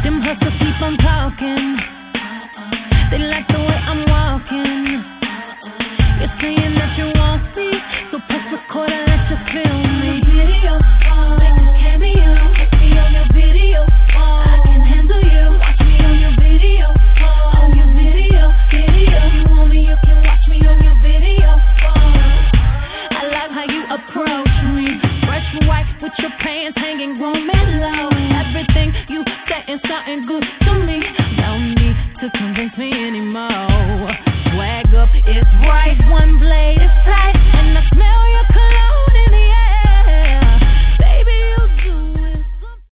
Them hustlers keep on talking. They like the way I'm walking. You're saying